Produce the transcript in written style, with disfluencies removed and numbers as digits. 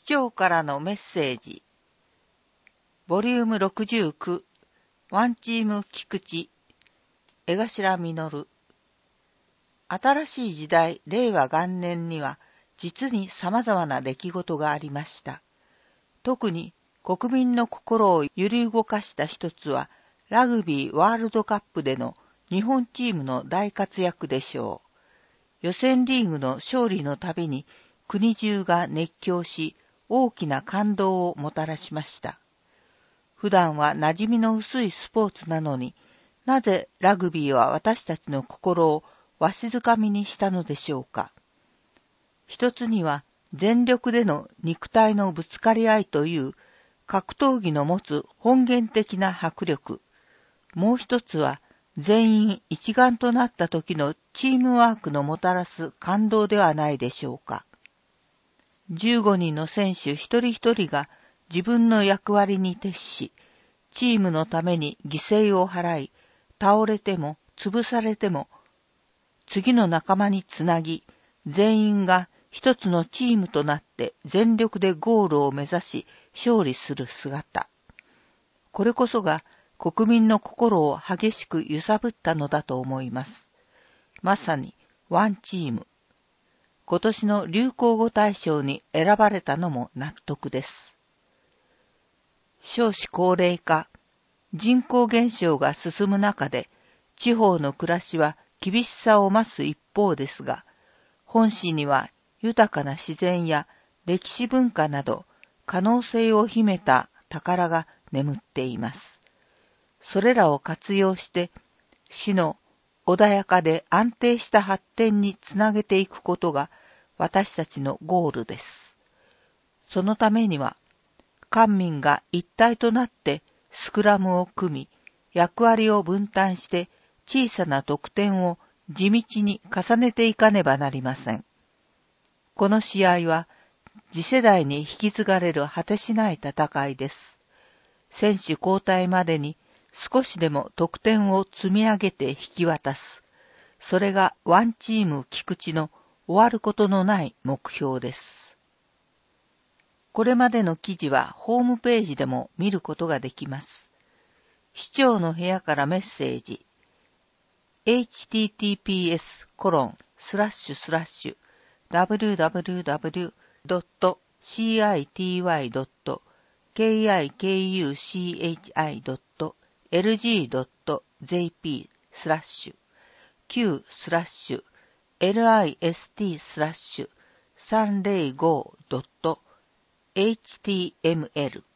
長からのメッセージ。ボリューム69、ワンチーム菊池、江頭実。新しい時代、令和元年には、実に様々な出来事がありました。特に国民の心を揺り動かした一つは、ラグビーワールドカップでの日本チームの大活躍でしょう。予選リーグの勝利のたびに国中が熱狂し、大きな感動をもたらしました。普段は馴染みの薄いスポーツなのに、なぜラグビーは私たちの心をわしづかみにしたのでしょうか。一つには全力での肉体のぶつかり合いという格闘技の持つ本源的な迫力。もう一つは全員一丸となった時のチームワークのもたらす感動ではないでしょうか。15人の選手一人一人が自分の役割に徹し、チームのために犠牲を払い、倒れても潰されても、次の仲間につなぎ、全員が一つのチームとなって全力でゴールを目指し勝利する姿。これこそが国民の心を激しく揺さぶったのだと思います。まさにワンチーム。今年の流行語大賞に選ばれたのも納得です。少子高齢化、人口減少が進む中で、地方の暮らしは厳しさを増す一方ですが、本市には豊かな自然や歴史文化など可能性を秘めた宝が眠っています。それらを活用して市の穏やかで安定した発展につなげていくことが私たちのゴールです。そのためには官民が一体となってスクラムを組み、役割を分担して小さな得点を地道に重ねていかねばなりません。この試合は次世代に引き継がれる果てしない戦いです。選手交代までに少しでも得点を積み上げて引き渡す。それがワンチーム菊池の終わることのない目標です。これまでの記事はホームページでも見ることができます。市長の部屋からメッセージ。https://www.city.list/q/list/305.html